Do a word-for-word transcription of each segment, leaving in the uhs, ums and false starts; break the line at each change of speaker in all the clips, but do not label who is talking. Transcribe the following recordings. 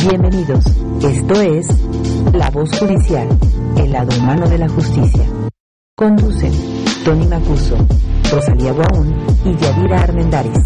Bienvenidos. Esto es La Voz Judicial, el lado humano de la justicia. Conducen Tony Macuso, Rosalía Guaún y Yadira Armendáriz.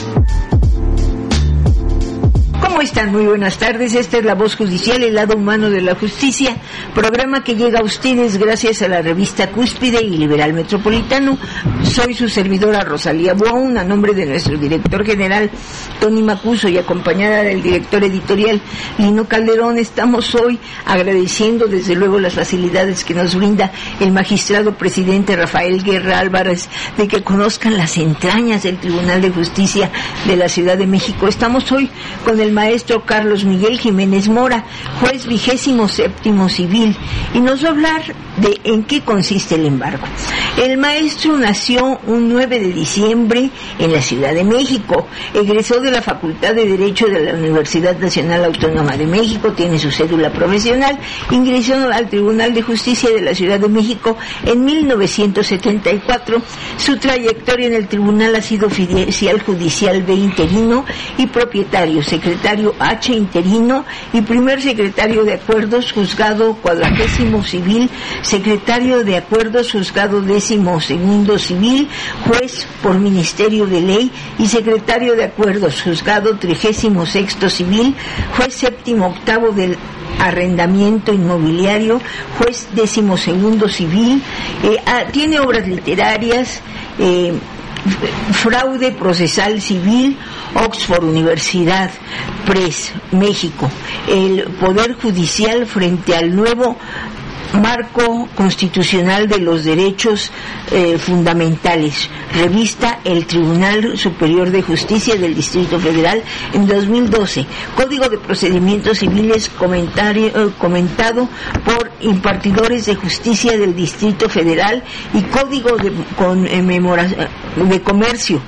¿Cómo están? Muy buenas tardes. Esta es La Voz Judicial, el lado humano de la justicia, programa que llega a ustedes gracias a la revista Cúspide y Liberal Metropolitano. Soy su servidora Rosalía Buaún, a nombre de nuestro director general Tony Macuso y acompañada del director editorial Lino Calderón. Estamos hoy agradeciendo desde luego las facilidades que nos brinda el magistrado presidente Rafael Guerra Álvarez de que conozcan las entrañas del Tribunal de Justicia de la Ciudad de México. Estamos hoy con el maestro Carlos Miguel Jiménez Mora, juez vigésimo séptimo civil, y nos va a hablar de en qué consiste el embargo. El maestro nació un nueve de diciembre en la Ciudad de México, egresó de la Facultad de Derecho de la Universidad Nacional Autónoma de México, tiene su cédula profesional, ingresó al Tribunal de Justicia de la Ciudad de México en mil novecientos setenta y cuatro. Su trayectoria en el tribunal ha sido oficial judicial B interino y propietario, secretario H interino y primer secretario de acuerdos, juzgado cuadragésimo civil, secretario de acuerdos, juzgado décimo segundo civil, juez por ministerio de ley y secretario de acuerdos, juzgado trigésimo sexto civil, juez séptimo octavo del arrendamiento inmobiliario, juez décimo segundo civil, eh, ah, tiene obras literarias, eh, fraude procesal civil, Oxford Universidad Press, México, el Poder Judicial frente al nuevo Marco Constitucional de los Derechos eh, Fundamentales, revista El Tribunal Superior de Justicia del Distrito Federal en dos mil doce, Código de Procedimientos Civiles comentario, eh, comentado por impartidores de justicia del Distrito Federal y Código de, con, eh, memora, de Comercio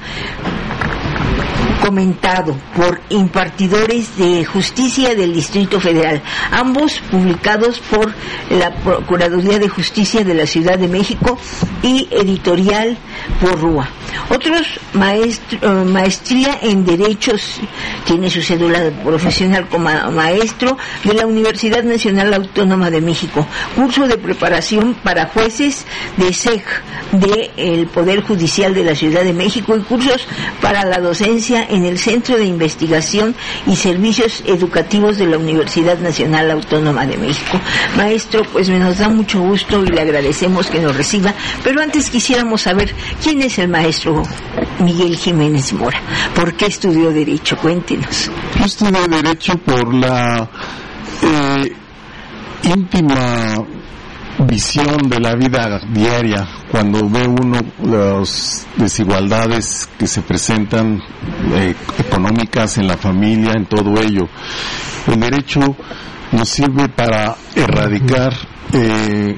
comentado por impartidores de justicia del Distrito Federal, ambos publicados por la Procuraduría de Justicia de la Ciudad de México y editorial por Rúa. Otros maestro, maestría en Derechos, tiene su cédula profesional como maestro de la Universidad Nacional Autónoma de México, curso de preparación para jueces de S E C del Poder Judicial de la Ciudad de México y cursos para la docencia en el Centro de Investigación y Servicios Educativos de la Universidad Nacional Autónoma de México. Maestro, pues nos da mucho gusto y le agradecemos que nos reciba, pero antes quisiéramos saber quién es el maestro Miguel Jiménez Mora. ¿Por qué estudió Derecho? Cuéntenos.
Yo estudié Derecho por la eh, íntima visión de la vida diaria, cuando ve uno las desigualdades que se presentan eh, económicas en la familia, en todo ello. El derecho nos sirve para erradicar eh,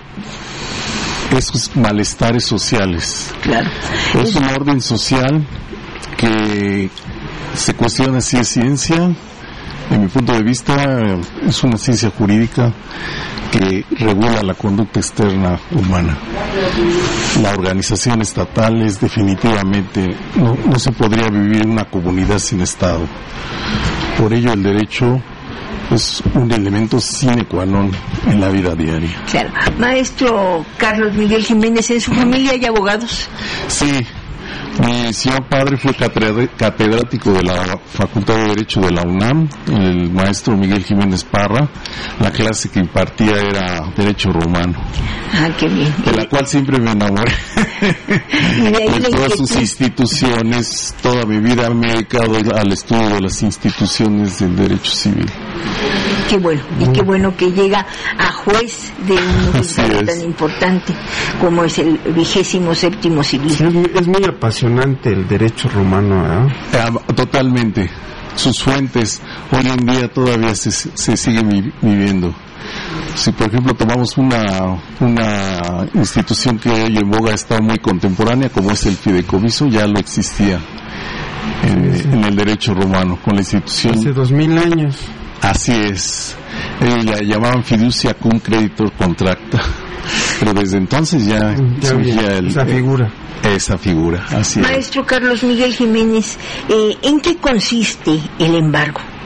esos malestares sociales.
Claro.
Es un orden social que se cuestiona si es ciencia. En mi punto de vista, es una ciencia jurídica que regula la conducta externa humana. La organización estatal es definitivamente, no, no se podría vivir en una comunidad sin Estado. Por ello el derecho es un elemento sine qua non en la vida diaria.
Claro. Maestro Carlos Miguel Jiménez, ¿en su familia hay abogados?
Sí. Mi señor padre fue catedrático de la Facultad de Derecho de la UNAM, el maestro Miguel Jiménez Parra. La clase que impartía era Derecho Romano.
Ah, qué bien.
De la cual siempre me enamoré.
Y de ahí
de todas sus instituciones, toda mi vida me he dedicado al estudio de las instituciones del derecho civil.
Qué bueno, y qué bueno que llega a juez de un juzgado tan importante como es el vigésimo séptimo civil.
Sí, es muy apasionante el derecho romano, ¿eh?
Eh, totalmente. Sus fuentes hoy en día todavía se, se siguen viviendo. Si por ejemplo tomamos una una institución que hoy en boga está muy contemporánea, como es el fideicomiso, ya lo existía en, sí. en el derecho romano, con la institución.
Hace dos mil años.
Así es. Ellos la llamaban fiducia cum creditor contracta. Pero desde entonces ya,
ya
surgía el,
esa figura.
Esa figura, así
Maestro es. Carlos Miguel Jiménez, eh, ¿en qué consiste el embargo?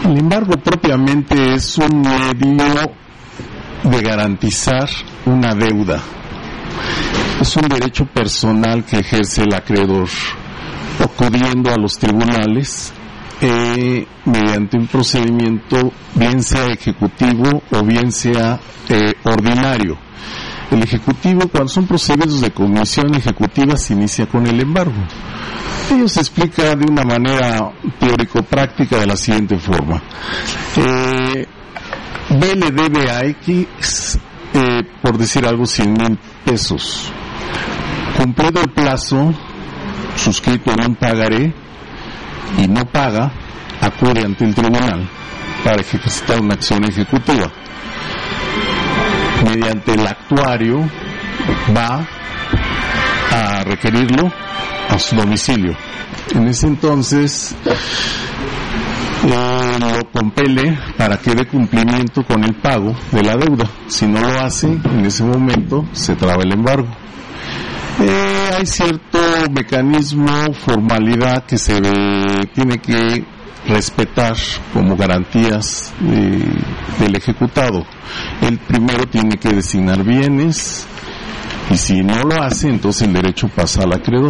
El embargo propiamente es un medio de garantizar una deuda. Es un derecho personal que ejerce el acreedor, acudiendo a los tribunales eh, mediante un procedimiento bien sea ejecutivo o bien sea eh, ordinario. El ejecutivo, cuando son procedimientos de cognición ejecutiva, se inicia con el embargo. Ello se explica de una manera teórico-práctica de la siguiente forma. Eh, B le debe a X, eh, por decir algo, cien mil pesos. Cumplido el plazo, suscrito en un pagaré, y no paga, acude ante el tribunal para ejecutar una acción ejecutiva. Mediante el actuario va a requerirlo a su domicilio. En ese entonces eh, lo compele para que dé cumplimiento con el pago de la deuda. Si no lo hace, en ese momento se traba el embargo. Eh, hay cierto mecanismo, formalidad que se ve, tiene que respetar como garantías eh, del ejecutado. El primero tiene que designar bienes, y si no lo hace, entonces el derecho pasa al acreedor.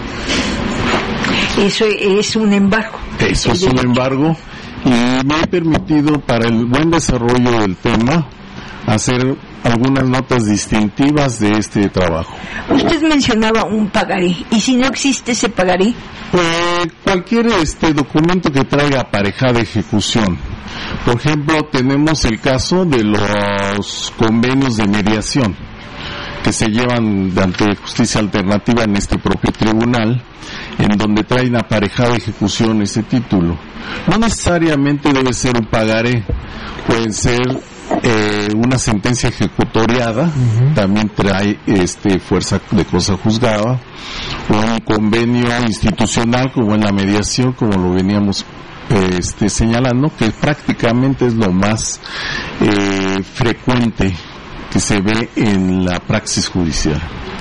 Eso es un embargo.
Eso es un embargo, y me he permitido, para el buen desarrollo del tema, hacer algunas notas distintivas de este trabajo.
Usted mencionaba un pagaré, y si no existe ese pagaré,
Eh, cualquier este documento que traiga aparejada ejecución. Por ejemplo, tenemos el caso de los convenios de mediación que se llevan ante justicia alternativa en este propio tribunal, en donde traen aparejada ejecución ese título. No necesariamente debe ser un pagaré, pueden ser eh, una sentencia ejecutoriada, uh-huh. También trae este fuerza de cosa juzgada, o un convenio institucional como en la mediación, como lo veníamos eh, este, señalando, que prácticamente es lo más eh, frecuente que se ve en la praxis judicial.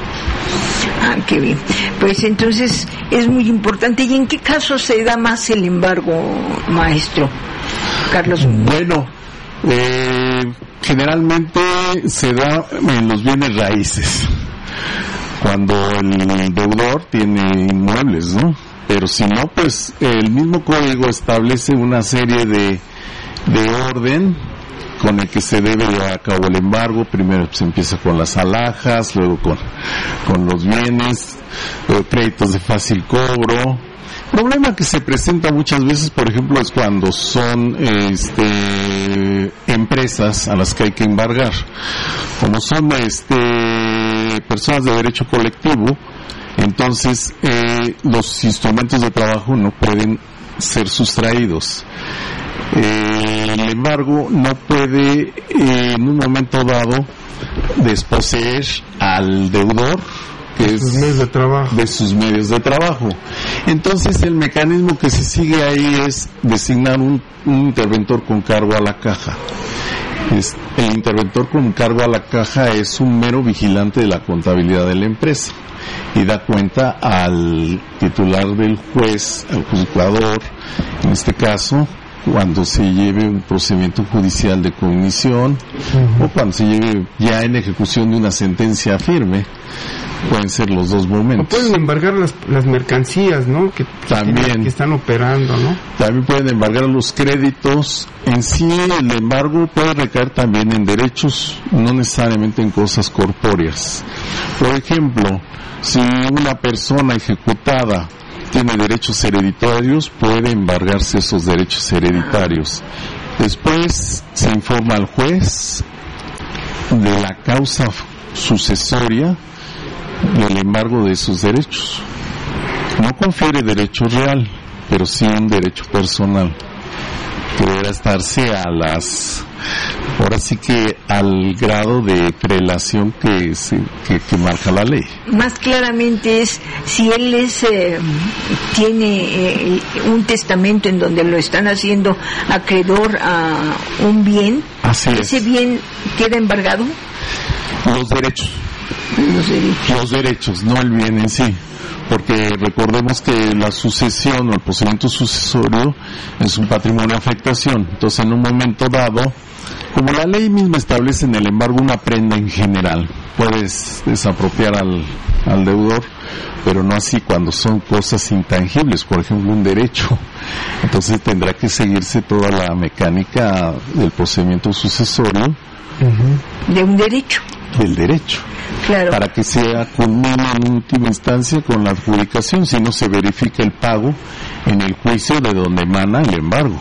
Ah, qué bien. Pues entonces es muy importante. ¿Y en qué casos se da más el embargo, maestro Carlos?
Bueno, eh, generalmente se da en los bienes raíces, cuando el deudor tiene inmuebles, ¿no? Pero si no, pues el mismo código establece una serie de, de orden con el que se debe llevar a cabo el embargo. Primero se empieza con las alhajas, luego con, con los bienes, luego créditos de fácil cobro. El problema que se presenta muchas veces, por ejemplo, es cuando son este, empresas a las que hay que embargar. Como son este, personas de derecho colectivo, entonces eh, los instrumentos de trabajo no pueden ser sustraídos. Eh, el embargo no puede eh, en un momento dado desposeer al deudor que
de
es
sus medios de trabajo.
de sus medios de trabajo. Entonces el mecanismo que se sigue ahí es designar un, un interventor con cargo a la caja. Es, el interventor con cargo a la caja es un mero vigilante de la contabilidad de la empresa y da cuenta al titular del juez, al juzgador, en este caso, cuando se lleve un procedimiento judicial de cognición, uh-huh. o cuando se lleve ya en ejecución de una sentencia firme. Pueden ser los dos momentos.
O pueden embargar las, las mercancías, ¿no? Que,
también,
que están operando, ¿no?
También pueden embargar los créditos. En sí, el embargo puede recaer también en derechos, no necesariamente en cosas corpóreas. Por ejemplo, si una persona ejecutada tiene derechos hereditarios, puede embargarse esos derechos hereditarios. Después se informa al juez de la causa sucesoria del embargo de esos derechos. No confiere derecho real, pero sí un derecho personal que deberá estarse a las, ahora sí que al grado de prelación que, se, que, que marca la ley.
Más claramente es si él es eh, tiene eh, un testamento en donde lo están haciendo acreedor a un bien.
Así
¿Ese
es.
bien queda embargado?
Los derechos.
Los derechos.
Los derechos, no el bien en sí. Porque recordemos que la sucesión o el procedimiento sucesorio es un patrimonio de afectación. Entonces, en un momento dado, como la ley misma establece en el embargo una prenda en general, puedes desapropiar al, al deudor, pero no así cuando son cosas intangibles, por ejemplo un derecho. Entonces tendrá que seguirse toda la mecánica del procedimiento sucesorio.
Uh-huh. De un derecho.
Del derecho.
Claro. Para
que sea culmine en última instancia con la adjudicación, si no se verifica el pago en el juicio de donde emana el embargo.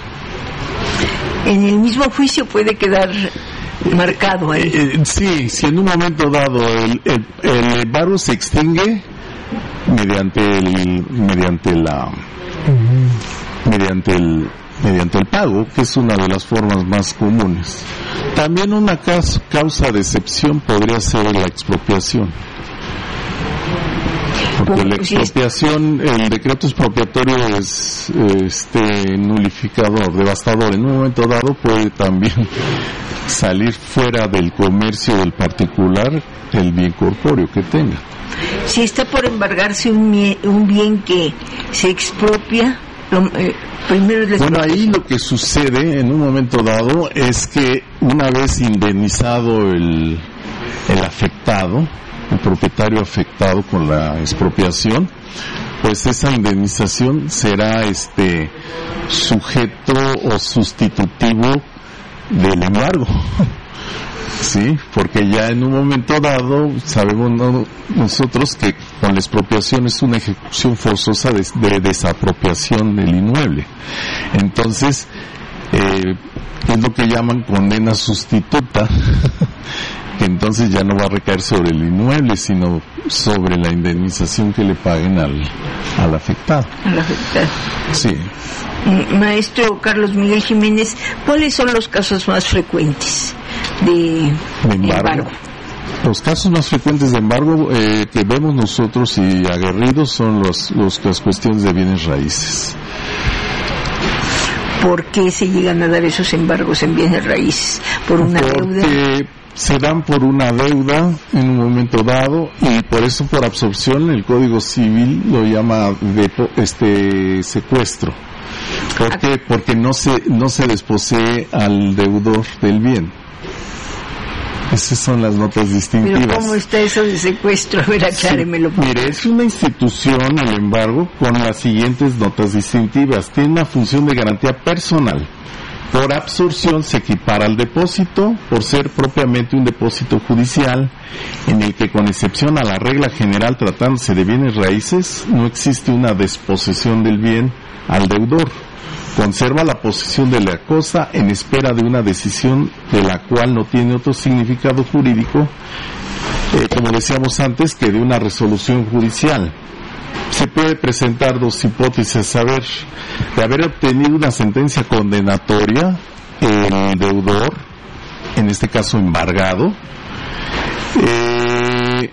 En el mismo juicio puede quedar marcado ahí.
Eh, eh, sí, si en un momento dado el, el, el embargo se extingue mediante el mediante la uh-huh. mediante el mediante el pago, que es una de las formas más comunes. También una causa, causa de excepción podría ser la expropiación. Porque la expropiación, el decreto expropiatorio es este nulificador, devastador. En un momento dado puede también salir fuera del comercio del particular el bien corpóreo que tenga.
Si está por embargarse un, un bien que se expropia, lo, eh, primero es
bueno, ahí lo que sucede en un momento dado es que una vez indemnizado el, el afectado, el propietario afectado con la expropiación, pues esa indemnización será este sujeto o sustitutivo del embargo. Sí, porque ya en un momento dado sabemos no, nosotros que con la expropiación es una ejecución forzosa de, de desapropiación del inmueble. Entonces, eh, es lo que llaman condena sustituta, que entonces ya no va a recaer sobre el inmueble, sino sobre la indemnización que le paguen al, al afectado.
Al afectado.
Sí.
Maestro Carlos Miguel Jiménez, ¿cuáles son los casos más frecuentes de,
de embargo?
embargo?
Los casos más frecuentes de embargo eh, que vemos nosotros y aguerridos son los, los, las cuestiones de bienes raíces.
¿Por qué se llegan a dar esos embargos en bienes raíces? ¿Por una
Porque
deuda?
Se dan por una deuda en un momento dado y por eso por absorción el Código Civil lo llama de, este secuestro. ¿Por qué? Porque no se no se desposee al deudor del bien. Esas son las notas distintivas.
¿Pero cómo está eso de secuestro? A ver, acláremelo.
Sí, mire, es una institución, el embargo, con las siguientes notas distintivas. Tiene una función de garantía personal. Por absorción se equipara al depósito, por ser propiamente un depósito judicial, en el que con excepción a la regla general tratándose de bienes raíces, no existe una desposesión del bien al deudor. Conserva la posesión de la cosa en espera de una decisión de la cual no tiene otro significado jurídico, eh, como decíamos antes, que de una resolución judicial. Se puede presentar dos hipótesis, a ver, de haber obtenido una sentencia condenatoria, el deudor, en este caso embargado, eh,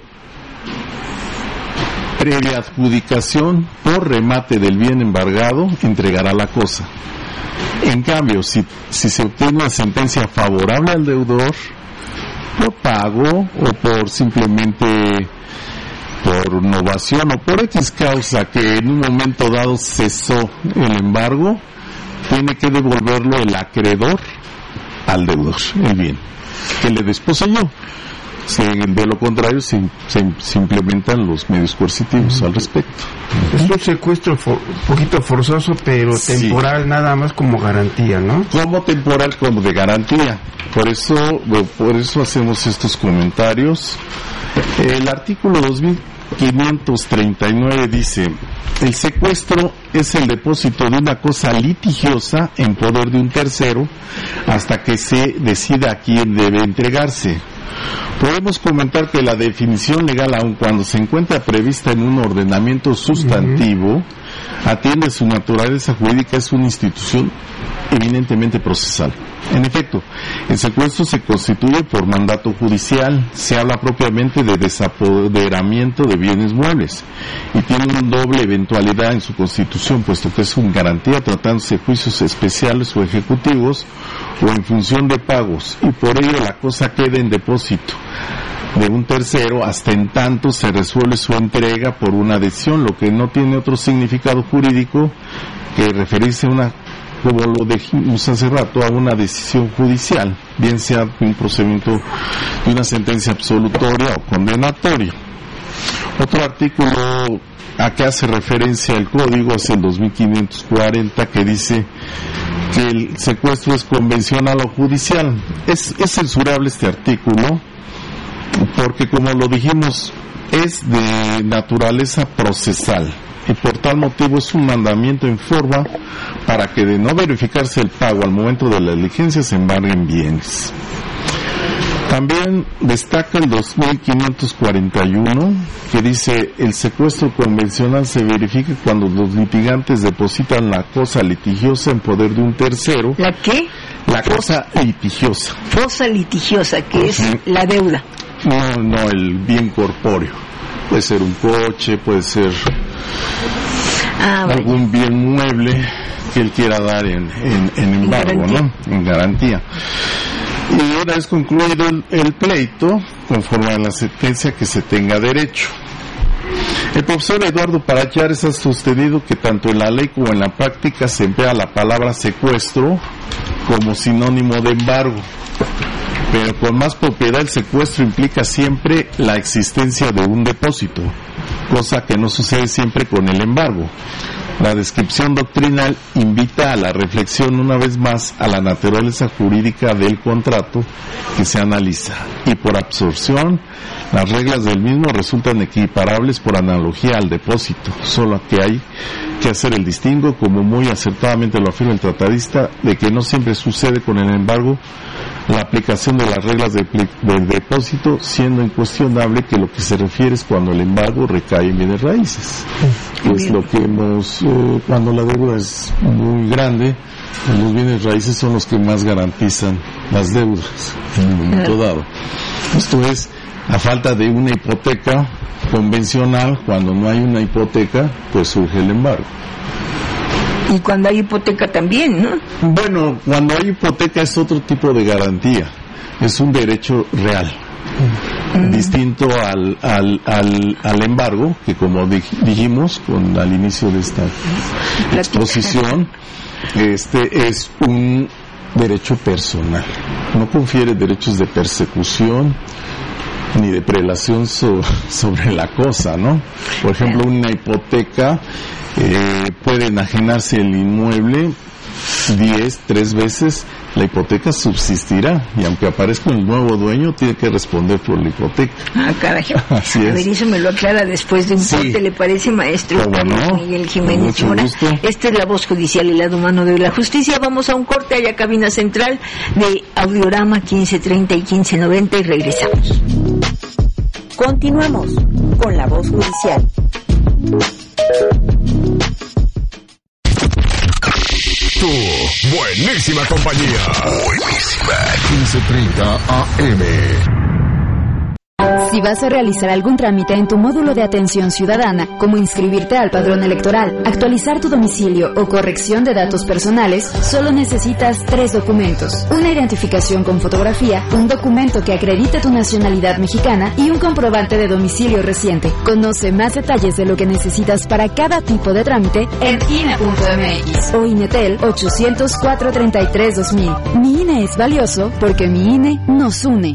previa adjudicación por remate del bien embargado, entregará la cosa. En cambio, si, si se obtiene una sentencia favorable al deudor, por pago o por simplemente por novación o por X causa que en un momento dado cesó el embargo, tiene que devolverlo el acreedor al deudor, el bien que le desposeyó. Si de lo contrario se, se, se implementan los medios coercitivos al respecto.
Es un secuestro un poquito forzoso, pero
sí,
temporal, nada más como garantía, ¿no?
Como temporal, como de garantía. Por eso, por eso hacemos estos comentarios. El artículo dos mil quinientos treinta y nueve dice: el secuestro es el depósito de una cosa litigiosa en poder de un tercero hasta que se decida a quién debe entregarse. Podemos comentar que la definición legal, aun cuando se encuentra prevista en un ordenamiento sustantivo, uh-huh, atiende su naturaleza jurídica, es una institución eminentemente procesal. En efecto, el secuestro se constituye por mandato judicial, se habla propiamente de desapoderamiento de bienes muebles y tiene una doble eventualidad en su constitución, puesto que es una garantía tratándose de juicios especiales o ejecutivos o en función de pagos, y por ello la cosa queda en depósito de un tercero hasta en tanto se resuelve su entrega por una decisión, lo que no tiene otro significado jurídico que referirse a una, como lo dijimos hace rato, a una decisión judicial, bien sea un procedimiento de una sentencia absolutoria o condenatoria. Otro artículo a que hace referencia el código es el dos mil quinientos cuarenta, que dice que el secuestro es convencional o judicial. Es, es censurable este artículo porque, como lo dijimos, es de naturaleza procesal y por tal motivo es un mandamiento en forma para que, de no verificarse el pago al momento de la diligencia, se embarguen bienes. También destaca el dos mil quinientos cuarenta y uno, que dice: el secuestro convencional se verifica cuando los litigantes depositan la cosa litigiosa en poder de un tercero.
¿La qué?
La cosa litigiosa.
Cosa litigiosa, que es
Uh-huh.
la deuda.
No, no, el bien corpóreo. Puede ser un coche, puede ser
Ah, vaya.
algún bien mueble que él quiera dar en, en, en embargo,
garantía.
¿no? En garantía. Y una vez concluido el, el pleito, conforme a la sentencia que se tenga derecho. El profesor Eduardo Parallares ha sostenido que tanto en la ley como en la práctica se emplea la palabra secuestro como sinónimo de embargo. Pero con más propiedad, el secuestro implica siempre la existencia de un depósito, cosa que no sucede siempre con el embargo. La descripción doctrinal invita a la reflexión una vez más a la naturaleza jurídica del contrato que se analiza, y por absorción las reglas del mismo resultan equiparables por analogía al depósito, solo que hay que hacer el distingo, como muy acertadamente lo afirma el tratadista, de que no siempre sucede con el embargo la aplicación de las reglas de, del depósito, siendo incuestionable que lo que se refiere es cuando el embargo recae en bienes raíces. Es lo que hemos, eh, cuando la deuda es muy grande, los bienes raíces son los que más garantizan las deudas en un momento dado. Esto es, a falta de una hipoteca convencional, cuando no hay una hipoteca, pues surge el embargo.
Y cuando hay hipoteca también, ¿no?
Bueno, cuando hay hipoteca es otro tipo de garantía, es un derecho real, mm. distinto al, al, al, al embargo, que como dij- dijimos con, al inicio de esta exposición, este es un derecho personal, no confiere derechos de persecución ni de prelación so, sobre la cosa, ¿no? Por ejemplo, una hipoteca, eh, puede enajenarse el inmueble diez, tres veces, la hipoteca subsistirá, y aunque aparezca el nuevo dueño, tiene que responder por la hipoteca.
Ah, caray.
Así
A
es.
ver, eso me lo aclara después de un
Sí.
corte, ¿le parece, maestro?
¿Cómo
Carlos
no?
Miguel
Con
Jiménez
mucho
Mora.
gusto.
Esta es la voz judicial, el lado humano de la justicia. Vamos a un corte allá, cabina central de Audiorama quince treinta y quince noventa, y regresamos.
Continuamos con la voz judicial.
Tu buenísima compañía. Buenísima. quince treinta A M.
Si vas a realizar algún trámite en tu módulo de atención ciudadana, como inscribirte al padrón electoral, actualizar tu domicilio o corrección de datos personales, solo necesitas tres documentos: una identificación con fotografía, un documento que acredite tu nacionalidad mexicana y un comprobante de domicilio reciente. Conoce más detalles de lo que necesitas para cada tipo de trámite en I N E punto M X o INETEL ochocientos cuatro treinta y tres dos mil. Mi I N E es valioso porque mi I N E nos une.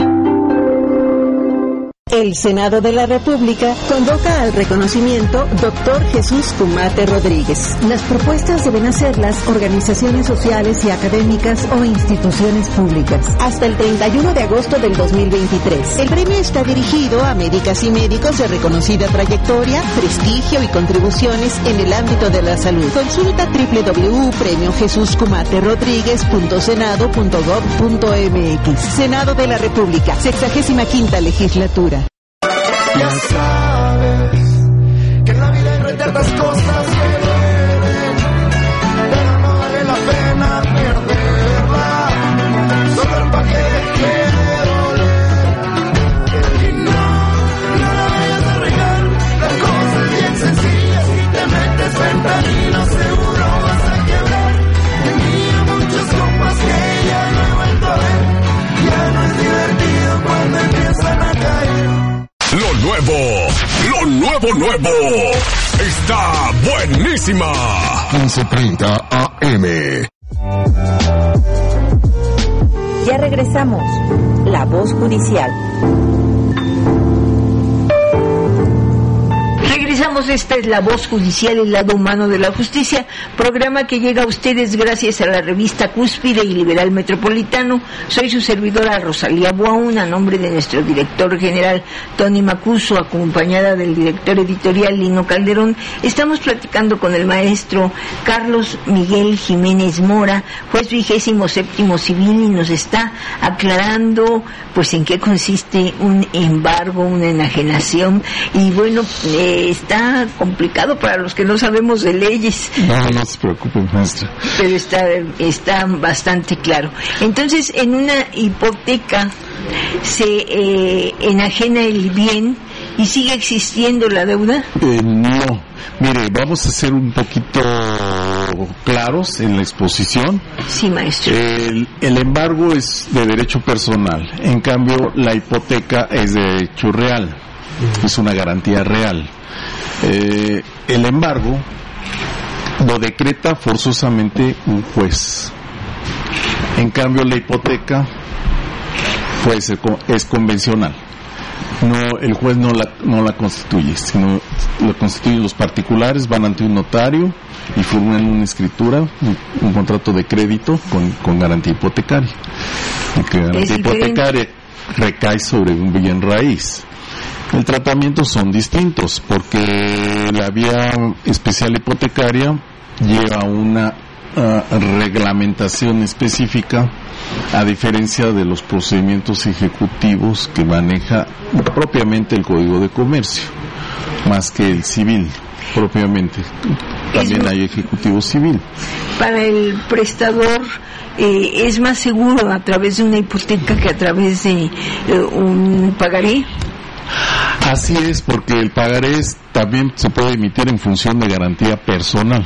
El Senado de la República convoca al reconocimiento doctor Jesús Kumate Rodríguez. Las propuestas deben hacerlas organizaciones sociales y académicas o instituciones públicas hasta el treinta y uno de agosto del dos mil veintitrés. El premio está dirigido a médicas y médicos de reconocida trayectoria, prestigio y contribuciones en el ámbito de la salud. Consulta doble u doble u doble u punto premio jesús kumate rodríguez punto senado punto gob punto m x. Senado de la República, sexagésima quinta legislatura.
Ya sabes que en la vida hay tantas cosas que duelen, pero no vale la pena perderla, solo para que quede doler. Y no, no la vayas a regar, la cosa es bien sencilla, si te metes fentanilo seguro vas a quebrar. Tenía muchos compas que ya no he vuelto a ver, ya no es divertido cuando empiezan a caer.
nuevo. Está buenísima. quince treinta A M.
Ya regresamos. La Voz Judicial.
Regresamos, esta es La Voz Judicial, el lado humano de la justicia, programa que llega a ustedes gracias a la revista Cúspide y Liberal Metropolitano. Soy su servidora Rosalía Buaún, a nombre de nuestro director general Tony Macuso, acompañada del director editorial Lino Calderón. Estamos platicando con el maestro Carlos Miguel Jiménez Mora, juez vigésimo séptimo civil, y nos está aclarando pues en qué consiste un embargo, una enajenación, y bueno, eh, está complicado para los que no sabemos de leyes.
No, no se preocupen, maestra.
Pero está, está bastante claro. Entonces, en una hipoteca se eh, enajena el bien y sigue existiendo la deuda.
Eh, no, mire, vamos a ser un poquito claros en la exposición.
Sí, maestro.
El, el embargo es de derecho personal, en cambio la hipoteca es de derecho real, es una garantía real. Eh, el embargo lo decreta forzosamente un juez. En cambio la hipoteca puede ser, es convencional. No, el juez no la, no la constituye, sino la constituyen los particulares, van ante un notario y firman una escritura, un, un contrato de crédito con, con garantía hipotecaria. Y que garantía hipotecaria recae sobre un bien raíz. El tratamiento son distintos, porque la vía especial hipotecaria lleva una uh, reglamentación específica, a diferencia de los procedimientos ejecutivos que maneja propiamente el Código de Comercio, más que el civil propiamente. También es, hay ejecutivo civil.
Para el prestador eh, es más seguro a través de una hipoteca que a través de eh, un pagaré.
Así es, porque el pagaré también se puede emitir en función de garantía personal.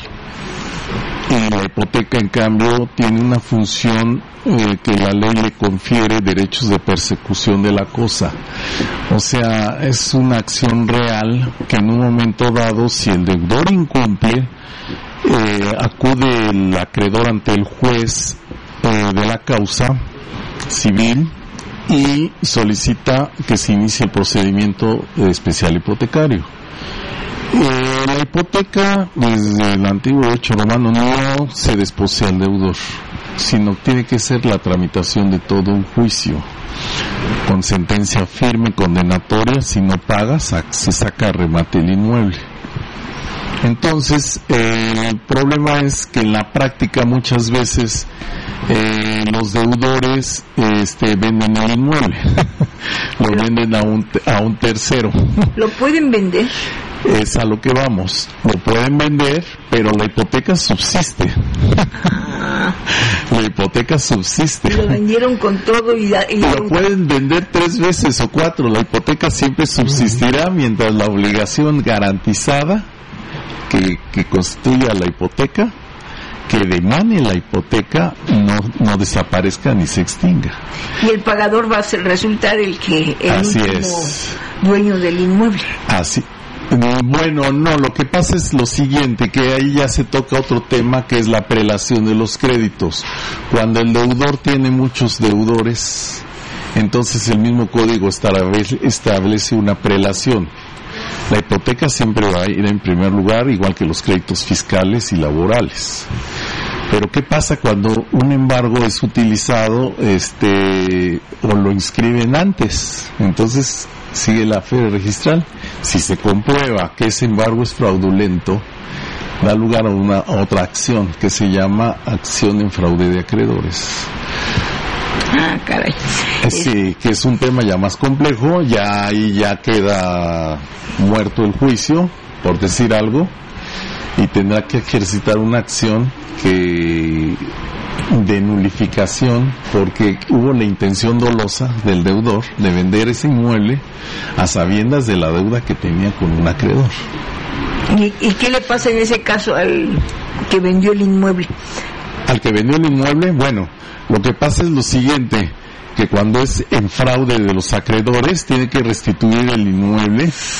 Y la hipoteca, en cambio, tiene una función eh, que la ley le confiere derechos de persecución de la cosa. O sea, es una acción real que en un momento dado, si el deudor incumple, eh, acude el acreedor ante el juez eh, de la causa civil y solicita que se inicie el procedimiento especial hipotecario. Eh, la hipoteca, desde el antiguo derecho romano, no se desposea al deudor, sino tiene que ser la tramitación de todo un juicio, con sentencia firme, condenatoria. Si no paga, se saca a remate el inmueble. Entonces, eh, el problema es que en la práctica muchas veces eh, los deudores este, venden el inmueble, lo venden a un, a un tercero.
¿Lo pueden vender?
Es a lo que vamos, lo pueden vender, pero la hipoteca subsiste.
Ah.
La hipoteca subsiste.
Lo vendieron con todo y, y
lo pueden vender tres veces o cuatro, la hipoteca siempre subsistirá mientras la obligación garantizada que, que constituya la hipoteca, que demane la hipoteca, no, no desaparezca ni se extinga.
Y el pagador va a ser, resultar el que el
Así
último
es.
dueño del inmueble.
Así. Bueno, no, lo que pasa es lo siguiente, que ahí ya se toca otro tema, que es la prelación de los créditos. Cuando el deudor tiene muchos deudores, entonces el mismo código establece una prelación. La hipoteca siempre va a ir en primer lugar, igual que los créditos fiscales y laborales. Pero ¿qué pasa cuando un embargo es utilizado este o lo inscriben antes? Entonces sigue la fe registral. Si se comprueba que ese embargo es fraudulento, da lugar a una a otra acción que se llama acción en fraude de acreedores.
Ah, caray.
Sí, que es un tema ya más complejo, ya ahí ya queda muerto el juicio, por decir algo, y tendrá que ejercitar una acción que de nulificación, porque hubo la intención dolosa del deudor de vender ese inmueble a sabiendas de la deuda que tenía con un acreedor.
¿Y, y qué le pasa en ese caso al que vendió el inmueble?
Al que vendió el inmueble, bueno, lo que pasa es lo siguiente, que cuando es en fraude de los acreedores, tiene que restituir el inmueble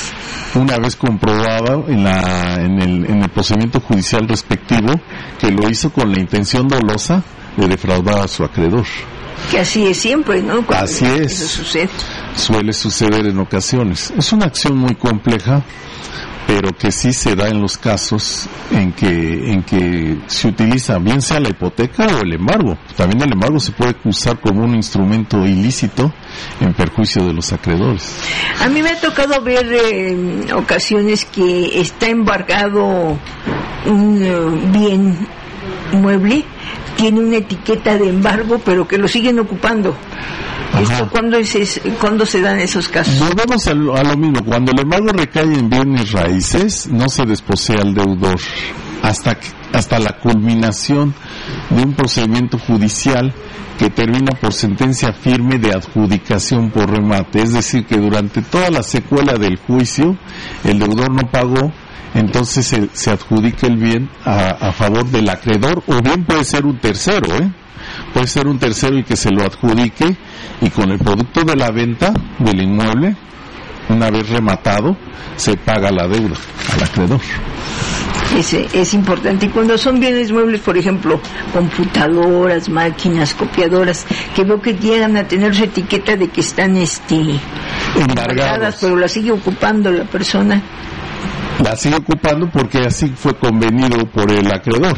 una vez comprobado en, la, en, el, en el procedimiento judicial respectivo que lo hizo con la intención dolosa de defraudar a su acreedor.
Que así es siempre, ¿no? Cuando
así es.
Eso sucede.
Suele suceder en ocasiones. Es una acción muy compleja, pero que sí se da en los casos en que en que se utiliza bien sea la hipoteca o el embargo. También el embargo se puede usar como un instrumento ilícito en perjuicio de los acreedores.
A mí me ha tocado ver eh, ocasiones que está embargado un uh, bien mueble, tiene una etiqueta de embargo, pero que lo siguen ocupando. ¿Esto cuándo, es, es, ¿Cuándo se dan esos casos?
Volvemos a lo, a lo mismo. Cuando el embargo recae en bienes raíces, no se desposea al deudor hasta, que, hasta la culminación de un procedimiento judicial que termina por sentencia firme de adjudicación por remate. Es decir, que durante toda la secuela del juicio, el deudor no pagó, entonces se, se adjudica el bien a, a favor del acreedor, o bien puede ser un tercero, ¿eh? Puede ser un tercero y que se lo adjudique, y con el producto de la venta del inmueble, una vez rematado, se paga la deuda al acreedor.
Es, es importante. Y cuando son bienes muebles, por ejemplo, computadoras, máquinas, copiadoras, que veo que llegan a tener su etiqueta de que están este embargadas, pero la sigue ocupando la persona.
La sigue ocupando porque así fue convenido por el acreedor.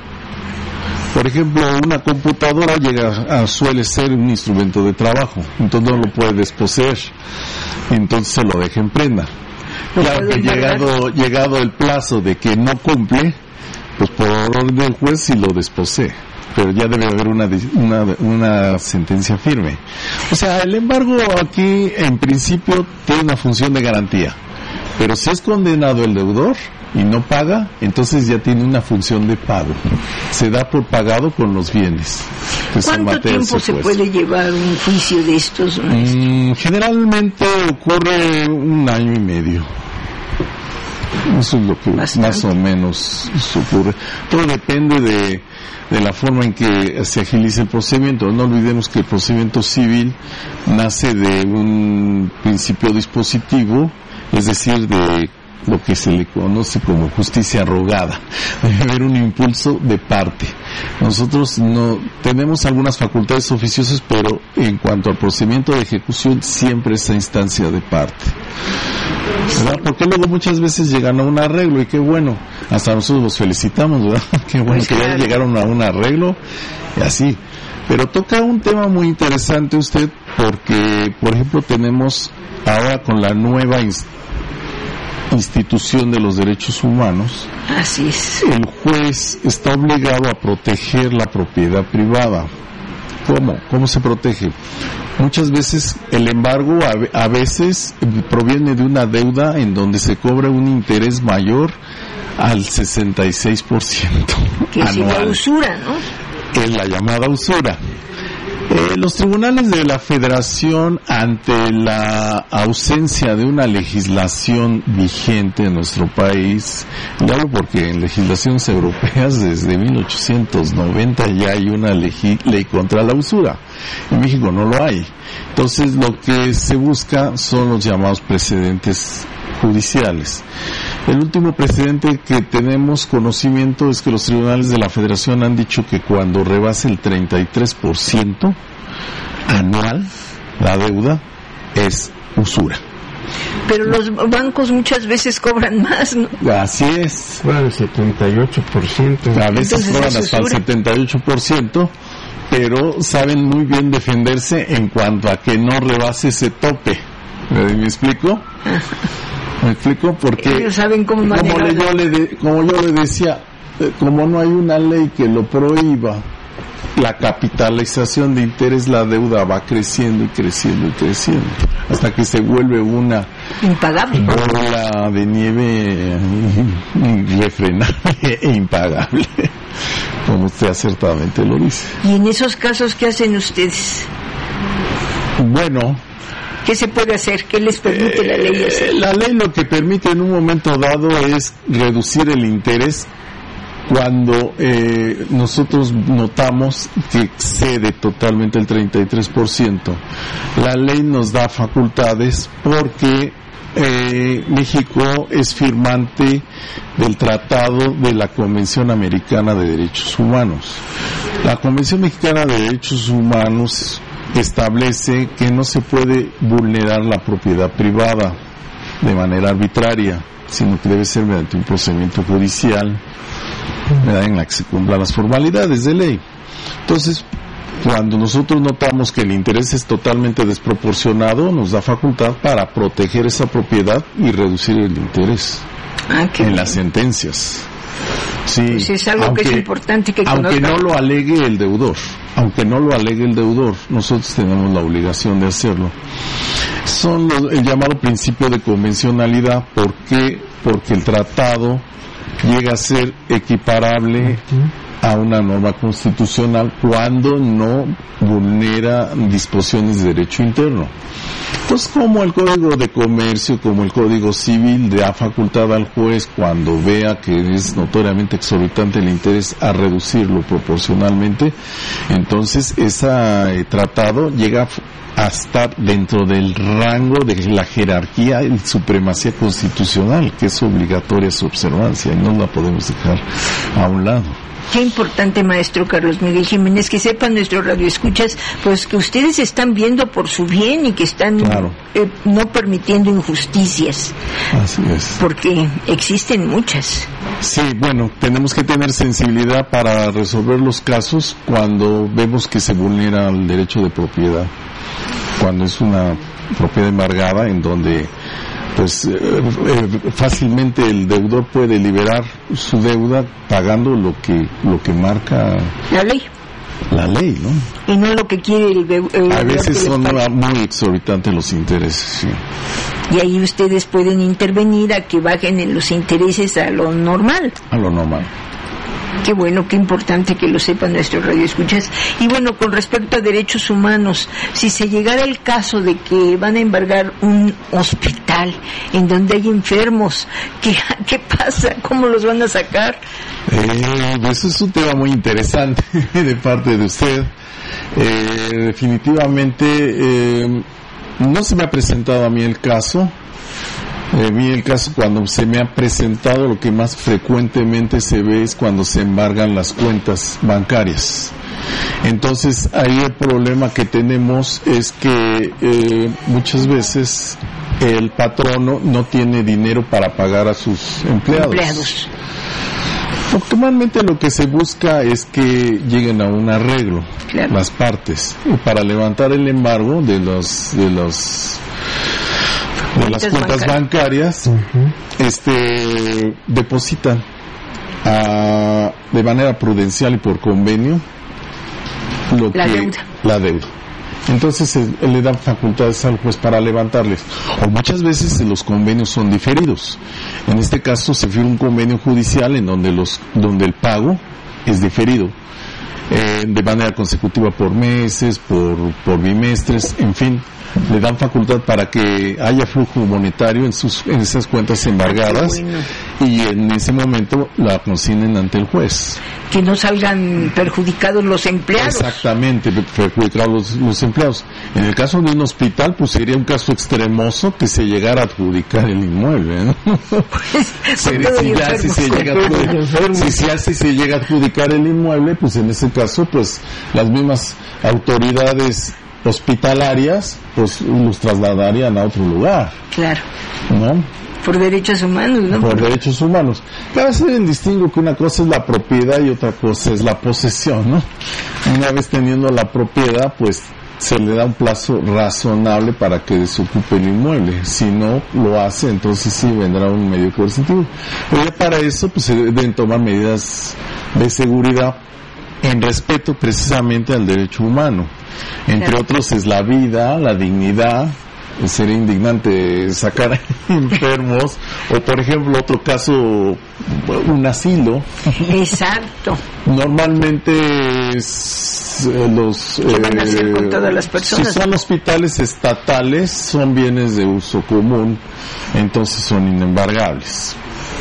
Por ejemplo, una computadora llega a, suele ser un instrumento de trabajo, entonces no lo puede desposeer, entonces se lo deja en prenda. Claro que llegado, llegado el plazo de que no cumple, pues por orden del juez sí lo desposee, pero ya debe haber una, una, una sentencia firme. O sea, el embargo aquí en principio tiene una función de garantía, pero si es condenado el deudor y no paga, entonces ya tiene una función de pago. Se da por pagado con los bienes.
¿Cuánto tiempo se puede llevar un juicio de estos?
Mm, generalmente ocurre un año y medio. Eso es lo que Bastante. más o menos ocurre. Todo depende de, de la forma en que se agilice el procedimiento. No olvidemos que el procedimiento civil nace de un principio dispositivo, es decir, de lo que se le conoce como justicia rogada. Debe haber un impulso de parte. Nosotros no tenemos algunas facultades oficiosas, pero en cuanto al procedimiento de ejecución, siempre esa instancia de parte, ¿verdad? Porque luego muchas veces llegan a un arreglo, y qué bueno, hasta nosotros los felicitamos, ¿verdad? Qué bueno pues que claro. ya llegaron a un arreglo, y así. Pero toca un tema muy interesante usted, porque, por ejemplo, tenemos ahora con la nueva institución institución de los derechos humanos,
así es,
el juez está obligado a proteger la propiedad privada. ¿Cómo? ¿Cómo se protege? Muchas veces el embargo a, a veces proviene de una deuda en donde se cobra un interés mayor al sesenta y seis por ciento
que anual. Es la usura, ¿no?
Es la llamada usura. Eh, los tribunales de la Federación, ante la ausencia de una legislación vigente en nuestro país, y hablo porque en legislaciones europeas desde mil ochocientos noventa ya hay una legi- ley contra la usura, en México no lo hay. Entonces lo que se busca son los llamados precedentes judiciales. El último precedente que tenemos conocimiento es que los tribunales de la Federación han dicho que cuando rebase el treinta y tres por ciento anual la deuda es usura.
Pero los bancos muchas veces cobran más, ¿no?
Así es.
Cobran el setenta y ocho por ciento.
A veces
Entonces,
cobran hasta el setenta y ocho por ciento, pero saben muy bien defenderse en cuanto a que no rebase ese tope. ¿Me explico? ¿Me explico? Porque
ellos saben cómo
como, le, yo le de, como yo le decía, eh, como no hay una ley que lo prohíba, la capitalización de interés, la deuda va creciendo y creciendo y creciendo, hasta que se vuelve una
impagable,
bola de nieve irrefrenable e impagable, como usted acertadamente lo dice.
¿Y en esos casos qué hacen ustedes?
Bueno,
¿qué se puede hacer? ¿Qué les permite eh, la ley hacer?
La ley lo que permite en un momento dado es reducir el interés cuando eh, nosotros notamos que excede totalmente el treinta y tres por ciento. La ley nos da facultades porque eh, México es firmante del Tratado de la Convención Americana de Derechos Humanos. La Convención Mexicana de Derechos Humanos establece que no se puede vulnerar la propiedad privada de manera arbitraria, sino que debe ser mediante un procedimiento judicial, ¿verdad?, en la que se cumplan las formalidades de ley. Entonces, cuando nosotros notamos que el interés es totalmente desproporcionado, nos da facultad para proteger esa propiedad y reducir el interés
ah,
en
bien.
las sentencias. Sí,
pues es algo
aunque,
que es importante que
aunque
conozcan.
no lo alegue el deudor, aunque no lo alegue el deudor, nosotros tenemos la obligación de hacerlo. Son los, el llamado principio de convencionalidad. ¿Por qué? Porque el tratado llega a ser equiparable a una norma constitucional cuando no vulnera disposiciones de derecho interno. Pues como el Código de Comercio, como el Código Civil, da facultad al juez, cuando vea que es notoriamente exorbitante el interés, a reducirlo proporcionalmente, entonces ese eh, tratado llega a estar dentro del rango de la jerarquía y supremacía constitucional, que es obligatoria su observancia, y no la podemos dejar a un lado.
Qué importante, maestro Carlos Miguel Jiménez, que sepan nuestros radioescuchas, pues que ustedes están viendo por su bien y que están
claro.
eh, no permitiendo injusticias.
Así es.
Porque existen muchas.
Sí, bueno, tenemos que tener sensibilidad para resolver los casos cuando vemos que se vulnera el derecho de propiedad, cuando es una propiedad embargada en donde pues eh, eh, fácilmente el deudor puede liberar su deuda pagando lo que lo que marca
la ley.
La ley, ¿no?
Y no lo que quiere el deudor.
A veces son muy exorbitantes los intereses, sí.
Y ahí ustedes pueden intervenir a que bajen en los intereses a lo normal.
A lo normal.
Qué bueno, qué importante que lo sepan nuestros radioescuchas. Y bueno, con respecto a derechos humanos, si se llegara el caso de que van a embargar un hospital en donde hay enfermos, ¿qué, qué pasa? ¿Cómo los van a sacar?
Eh, eso es un tema muy interesante de parte de usted. Eh, definitivamente eh, no se me ha presentado a mí el caso. Eh, vi el caso cuando se me ha presentado, lo que más frecuentemente se ve es cuando se embargan las cuentas bancarias. Entonces ahí el problema que tenemos es que eh, muchas veces el patrono no tiene dinero para pagar a sus empleados.
empleados.
Normalmente lo que se busca es que lleguen a un arreglo,
claro,
las partes, para levantar el embargo de los de los de las cuentas bancarias, uh-huh. este depositan a, de manera prudencial y por convenio lo
la
que
deuda.
la deuda. Entonces eh, le dan facultades al juez para levantarles. O muchas veces los convenios son diferidos. En este caso se firma un convenio judicial en donde los donde el pago es diferido, eh, de manera consecutiva por meses, por por bimestres, en fin. Le dan facultad para que haya flujo monetario en sus en esas cuentas embargadas, bueno, y en ese momento la consignen ante el juez.
Que no salgan perjudicados los empleados.
Exactamente, perjudicados los, los empleados. En el caso de un hospital, pues sería un caso extremoso que se llegara a adjudicar el inmueble, ¿no? Pues, sería, si ya si se llega a adjudicar, si se hace se llega a adjudicar el inmueble, pues en ese caso, pues las mismas autoridades hospitalarias pues los trasladarían a otro lugar.
Claro.
¿No?
Por derechos humanos, ¿no?
Por derechos humanos. Cada vez se distingo que una cosa es la propiedad y otra cosa es la posesión, ¿no? Una vez teniendo la propiedad, pues se le da un plazo razonable para que desocupe el inmueble. Si no lo hace, entonces sí vendrá un medio coercitivo. Pero ya para eso, pues se deben tomar medidas de seguridad en respeto precisamente al derecho humano. Entre claro. otros es la vida, la dignidad. Sería indignante sacar enfermos, o por ejemplo otro caso, un asilo.
Exacto.
Normalmente es, eh, los
¿qué van a hacer con todas las personas?
Si son hospitales estatales, son bienes de uso común, entonces son inembargables.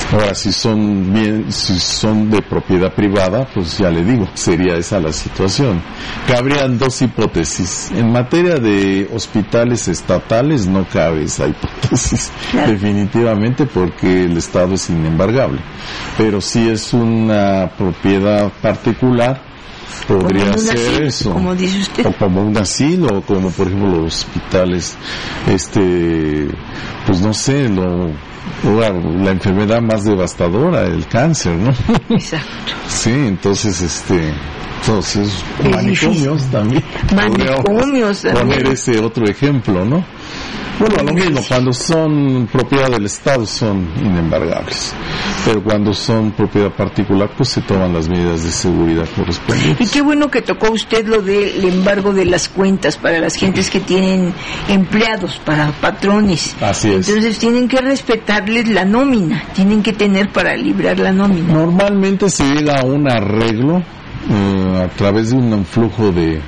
Ahora, si son bien, si son de propiedad privada, pues ya le digo, sería esa la situación. Cabrían dos hipótesis. En materia de hospitales estatales no cabe esa hipótesis, claro, definitivamente, porque el Estado es inembargable. Pero si es una propiedad particular, podría ser asilo, eso,
como dice usted,
o como un asilo, o como por ejemplo los hospitales, este, pues no sé, lo, la, la enfermedad más devastadora, el cáncer, ¿no?
Exacto.
Sí, entonces, este, entonces
es
manicomios
difícil.
También.
Manicomios también.
Poner ese otro ejemplo, ¿no? Bueno, a lo mismo, cuando son propiedad del Estado son inembargables, pero cuando son propiedad particular, pues se toman las medidas de seguridad correspondientes.
Y qué bueno que tocó usted lo del embargo de las cuentas para las gentes que tienen empleados, para patrones.
Así es.
Entonces tienen que respetarles la nómina, tienen que tener para librar la nómina.
Normalmente se llega a un arreglo eh, a través de un flujo de,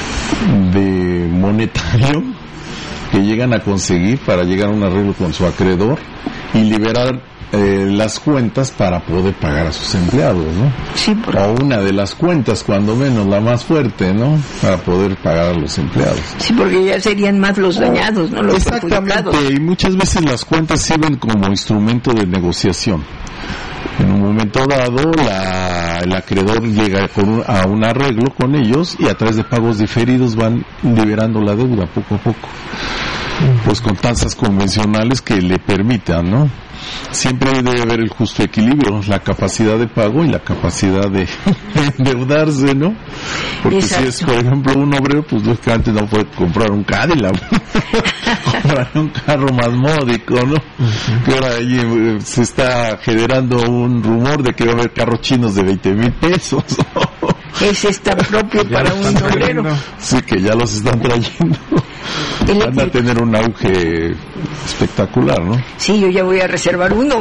de monetario que llegan a conseguir para llegar a un arreglo con su acreedor y liberar eh, las cuentas para poder pagar a sus empleados, ¿no?
Sí, por...
o una de las cuentas, cuando menos la más fuerte, ¿no? Para poder pagar a los empleados.
Sí, porque ya serían más los dañados, ¿no? Los
Exactamente, y muchas veces las cuentas sirven como instrumento de negociación. En un momento dado, la, el acreedor llega con un, a un arreglo con ellos y a través de pagos diferidos van liberando la deuda poco a poco, pues con tasas convencionales que le permitan, ¿no? Siempre debe haber el justo equilibrio, la capacidad de pago y la capacidad de, de endeudarse, ¿no? Porque Exacto. si es, por ejemplo, un obrero, pues lógicamente no puede comprar un Cadillac, comprar un carro más módico, ¿no? Uh-huh. Que ahora ahí eh, se está generando un rumor de que va a haber carros chinos de veinte mil pesos.
Ese está propio para un obrero.
Sí, que ya los están trayendo. Van a tener un auge espectacular, ¿no?
Sí, yo ya voy a reservar uno.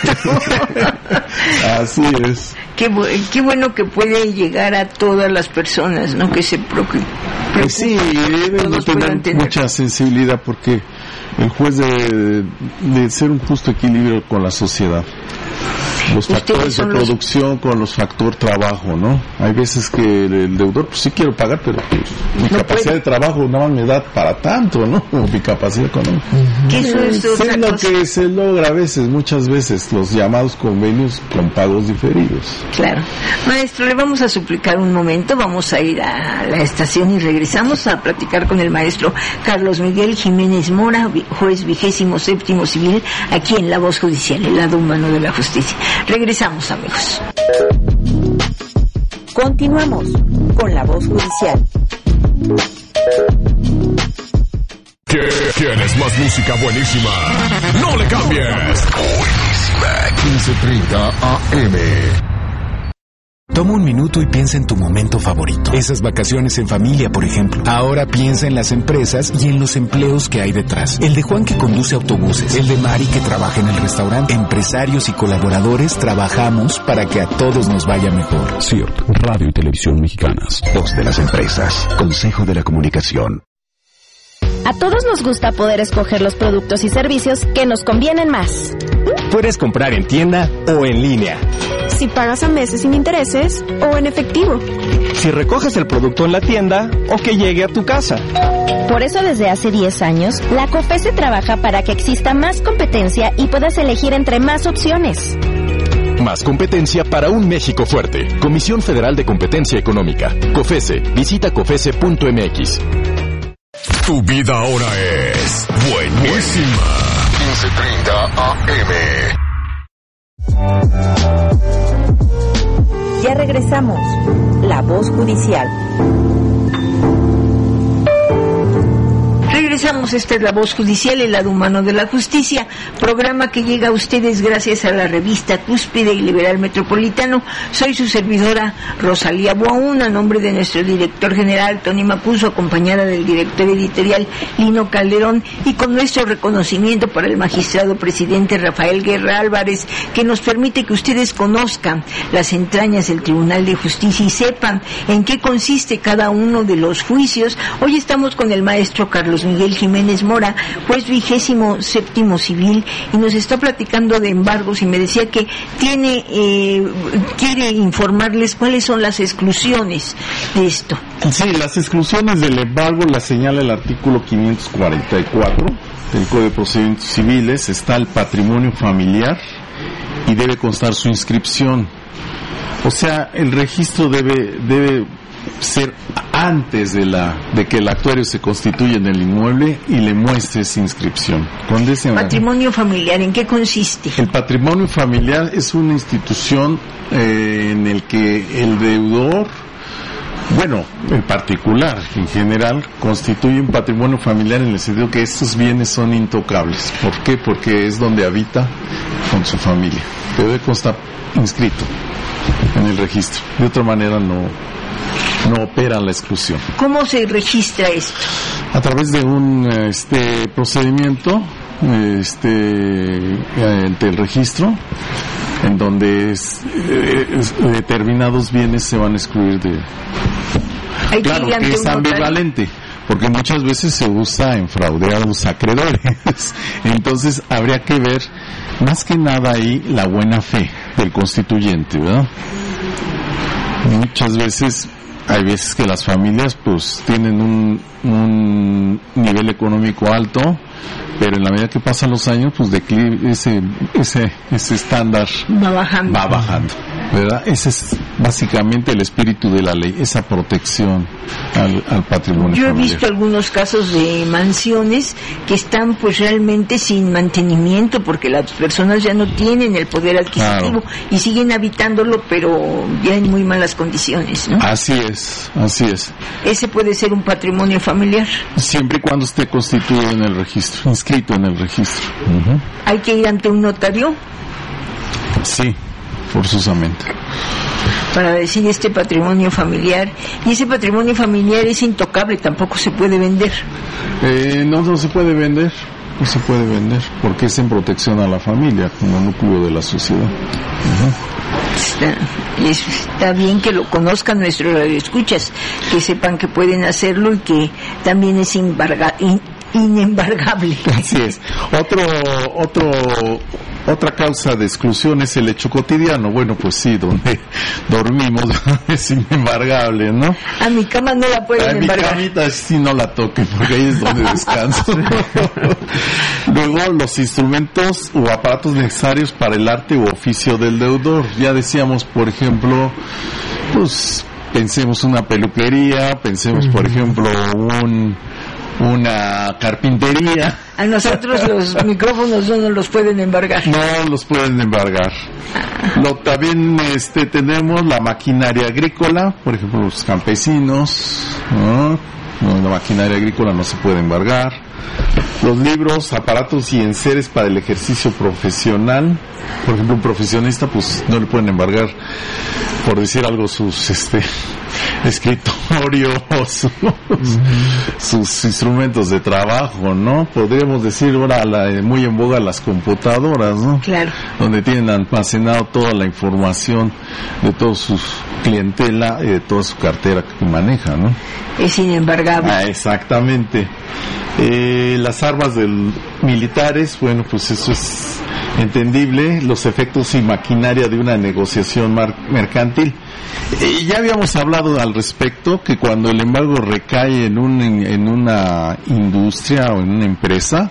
Así es.
Qué, bu- qué bueno que puede llegar a todas las personas, ¿no? Que se preocupen.
Pues sí, deben de tener, tener mucha sensibilidad, porque el juez de, de ser un justo equilibrio con la sociedad. Los factores de producción los... con los factores trabajo, ¿no? Hay veces que el deudor, pues sí quiero pagar, pero pues, mi no capacidad puede. de trabajo nada más me da para tanto, ¿no? Mi capacidad económica.
¿Qué eso es otra
es lo cosa? Que se logra a veces, muchas veces, los llamados convenios con pagos diferidos.
Claro. Maestro, le vamos a suplicar un momento, vamos a ir a la estación y regresamos a platicar con el maestro Carlos Miguel Jiménez Mora, juez vigésimo séptimo civil, aquí en La Voz Judicial, el lado humano de la justicia. Regresamos, amigos.
Continuamos con La Voz Judicial.
¿Quieres más música buenísima? ¡No le cambies! Buenísima. quince treinta A M.
Toma un minuto y piensa en tu momento favorito. Esas vacaciones en familia, por ejemplo. Ahora piensa en las empresas y en los empleos que hay detrás. El de Juan, que conduce autobuses. El de Mari, que trabaja en el restaurante. Empresarios y colaboradores trabajamos para que a todos nos vaya mejor.
C I R T, Radio y Televisión Mexicanas. Voz de las empresas. Consejo de la Comunicación.
A todos nos gusta poder escoger los productos y servicios que nos convienen más.
Puedes comprar en tienda o en línea.
Si pagas a meses sin intereses o en efectivo.
Si recoges el producto en la tienda o que llegue a tu casa.
Por eso desde hace diez años, la COFESE trabaja para que exista más competencia y puedas elegir entre más opciones.
Más competencia para un México fuerte. Comisión Federal de Competencia Económica. COFESE. Visita cofese punto m x.
Tu vida ahora es buenísima. quince treinta A M.
Ya regresamos. La Voz Judicial.
Regresamos, esta es La Voz Judicial, el lado humano de la justicia, programa que llega a ustedes gracias a la revista Cúspide y Liberal Metropolitano. Soy su servidora Rosalía Boaún, a nombre de nuestro director general Tony Macuso, acompañada del director editorial Lino Calderón, y con nuestro reconocimiento para el magistrado presidente Rafael Guerra Álvarez, que nos permite que ustedes conozcan las entrañas del Tribunal de Justicia y sepan en qué consiste cada uno de los juicios. Hoy estamos con el maestro Carlos Miguel Miguel Jiménez Mora, juez vigésimo séptimo civil, y nos está platicando de embargos y me decía que tiene, eh, quiere informarles cuáles son las exclusiones de esto.
Sí, las exclusiones del embargo las señala el artículo quinientos cuarenta y cuatro del Código de Procedimientos Civiles. Está el patrimonio familiar y debe constar su inscripción. O sea, el registro debe debe ser antes de la de que el actuario se constituya en el inmueble y le muestre esa inscripción. Con ese
patrimonio familiar, ¿en qué consiste?
El patrimonio familiar es una institución eh, en el que el deudor, bueno, en particular, en general, constituye un patrimonio familiar en el sentido que estos bienes son intocables. ¿Por qué? Porque es donde habita con su familia. Debe constar inscrito en el registro. De otra manera no, no opera la exclusión.
¿Cómo se registra esto?
A través de un este procedimiento este ante el registro, en donde es, es, determinados bienes se van a excluir de...
Hay
claro que, que es ambivalente, porque muchas veces se usa en fraude a los acreedores. Entonces habría que ver más que nada ahí la buena fe del constituyente, ¿verdad? Muchas veces hay veces que las familias pues tienen un, un nivel económico alto, pero en la medida que pasan los años pues declive, ese ese ese estándar
va bajando.
va bajando, ¿verdad? Ese es básicamente el espíritu de la ley, esa protección al, al patrimonio
Yo he
familiar.
visto algunos casos de mansiones que están pues realmente sin mantenimiento porque las personas ya no tienen el poder adquisitivo, claro, y siguen habitándolo, pero ya en muy malas condiciones, ¿no?
Así es, así es.
Ese puede ser un patrimonio familiar.
Siempre y cuando esté constituido en el registro, inscrito en el registro. Uh-huh.
¿Hay que ir ante un notario?
Sí, forzosamente.
Para decir este patrimonio familiar, y ese patrimonio familiar es intocable, tampoco se puede vender.
Eh, no, no se puede vender, no se puede vender, porque es en protección a la familia, como núcleo de la sociedad. Uh-huh.
Está, está bien que lo conozcan nuestros radioescuchas, que sepan que pueden hacerlo y que también es embarga, in, inembargable.
Así es. Otro, otro, otra causa de exclusión es el hecho cotidiano. Bueno, pues sí, donde dormimos es inembargable, ¿no?
A mi cama no la pueden
a
embargar.
A mi camita sí no la toque, porque ahí es donde descanso. Luego, los instrumentos o aparatos necesarios para el arte u oficio del deudor. Ya decíamos, por ejemplo, pues pensemos una peluquería, pensemos, uh-huh, por ejemplo, un una carpintería.
A nosotros los micrófonos no nos los pueden embargar.
No los pueden embargar. Lo, también este, tenemos la maquinaria agrícola, por ejemplo, los campesinos, ¿no? No, la maquinaria agrícola no se puede embargar. Los libros, aparatos y enseres para el ejercicio profesional. Por ejemplo, un profesionista, pues no le pueden embargar, por decir algo, sus este escritorios, sus, uh-huh, sus instrumentos de trabajo, ¿no? Podríamos decir ahora la, muy en boga las computadoras, ¿no?
Claro.
Donde tienen almacenado toda la información de toda su clientela y de toda su cartera que maneja, ¿no?
Es inembargable.
Ah, exactamente. Eh, las armas del militares, bueno, pues eso es entendible, los efectos y maquinaria de una negociación mar- mercantil. Eh, ya habíamos hablado al respecto que cuando el embargo recae en un en una industria o en una empresa,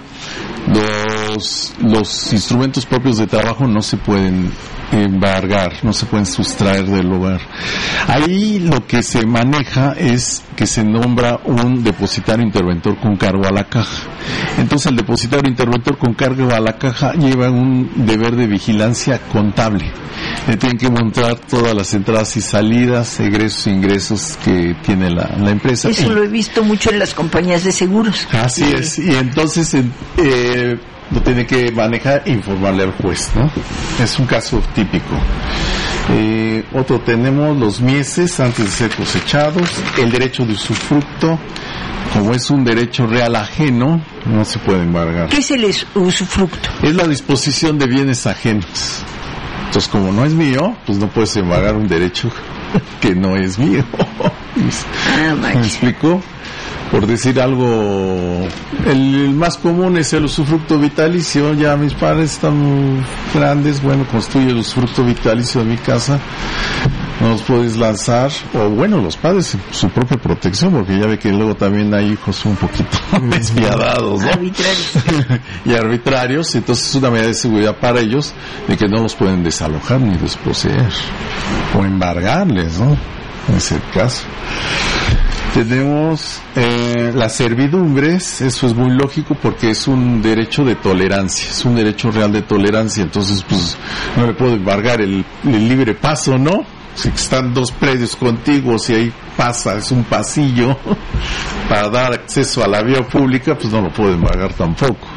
los los instrumentos propios de trabajo no se pueden embargar, no se pueden sustraer del lugar. Ahí lo que se maneja es que se nombra un depositario interventor con cargo a la caja. Entonces el depositario interventor con cargo a la caja lleva un deber de vigilancia contable. Le tienen que mostrar todas las entradas y salidas, egresos e ingresos que tiene la, la empresa.
Eso
y,
lo he visto mucho en las compañías de seguros.
Así sí. es, y entonces eh, lo tiene que manejar e informarle al juez, ¿no? Es un caso típico. Eh, otro tenemos los mieses antes de ser cosechados, el derecho de usufructo, como es un derecho real ajeno, no se puede embargar.
¿Qué es el usufructo?
Es la disposición de bienes ajenos. Entonces, como no es mío, pues no puedes embargar un derecho que no es mío.
Ah,
¿Me explico? por decir algo, el, el más común es el usufructo vitalicio. Ya mis padres están grandes, bueno, construye el usufructo vitalicio de mi casa, no los puedes lanzar, o bueno, los padres su propia protección, porque ya ve que luego también hay hijos un poquito despiadados, ¿no?
Arbitrarios.
Y arbitrarios, entonces es una medida de seguridad para ellos de que no los pueden desalojar ni desposeer o embargarles, ¿no? En ese caso. Tenemos eh, las servidumbres, eso es muy lógico porque es un derecho de tolerancia, es un derecho real de tolerancia, entonces pues no le puedo embargar el, el libre paso, ¿no? Si están dos predios contiguos y ahí pasa, es un pasillo para dar acceso a la vía pública, pues no lo puedo embargar tampoco.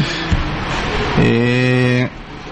Eh,